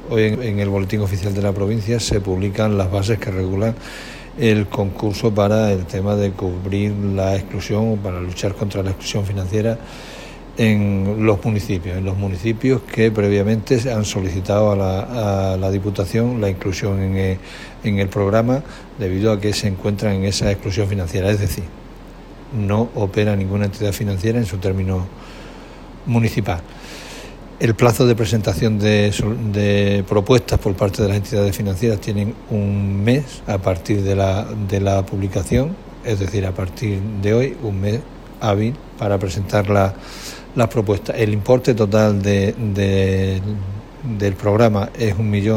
Hoy en el Boletín Oficial de la provincia se publican las bases que regulan el concurso para el tema de cubrir la exclusión, para luchar contra la exclusión financiera en los municipios que previamente han solicitado a la Diputación la inclusión en el programa debido a que se encuentran en esa exclusión financiera, es decir, no opera ninguna entidad financiera en su término municipal. El plazo de presentación de propuestas por parte de las entidades financieras tienen un mes a partir de la publicación, es decir, a partir de hoy, un mes hábil para presentar las propuestas. El importe total del programa es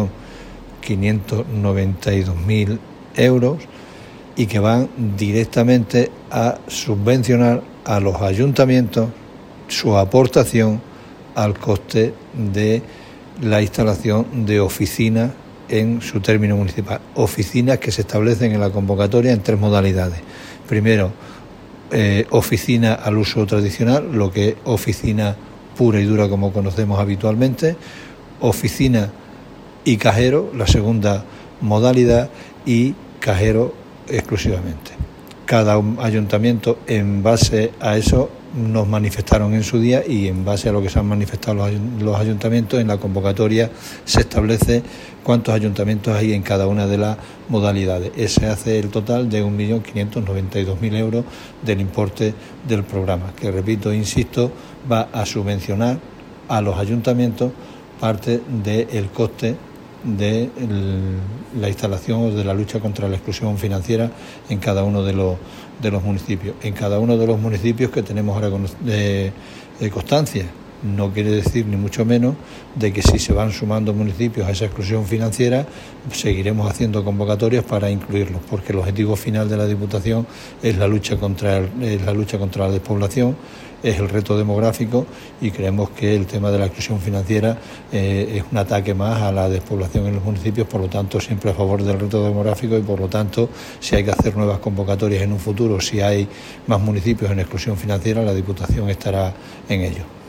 1.592.000 euros y que van directamente a subvencionar a los ayuntamientos su aportación al coste de la instalación de oficinas en su término municipal. Oficinas que se establecen en la convocatoria en 3 modalidades. Primero, oficina al uso tradicional, lo que es oficina pura y dura como conocemos habitualmente, oficina y cajero, la segunda modalidad, y cajero exclusivamente. Cada ayuntamiento, en base a eso, nos manifestaron en su día, y en base a lo que se han manifestado los ayuntamientos, en la convocatoria se establece cuántos ayuntamientos hay en cada una de las modalidades. Ese hace el total de 1.592.000 euros del importe del programa, que, repito e insisto, va a subvencionar a los ayuntamientos parte del coste de la instalación o de la lucha contra la exclusión financiera en cada uno de los municipios. En cada uno de los municipios que tenemos ahora constancia. No quiere decir ni mucho menos de que si se van sumando municipios a esa exclusión financiera seguiremos haciendo convocatorias para incluirlos, porque el objetivo final de la Diputación es la lucha contra la despoblación, es el reto demográfico, y creemos que el tema de la exclusión financiera es un ataque más a la despoblación en los municipios. Por lo tanto, siempre a favor del reto demográfico, y por lo tanto, si hay que hacer nuevas convocatorias en un futuro, si hay más municipios en exclusión financiera, la Diputación estará en ello.